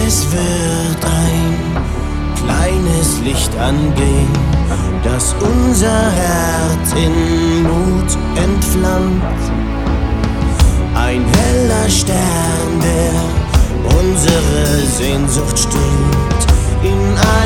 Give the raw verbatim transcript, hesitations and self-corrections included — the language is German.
Es wird ein kleines Licht angehen, das unser Herz in Mut entflammt. Ein heller Stern, der unsere Sehnsucht stillt, in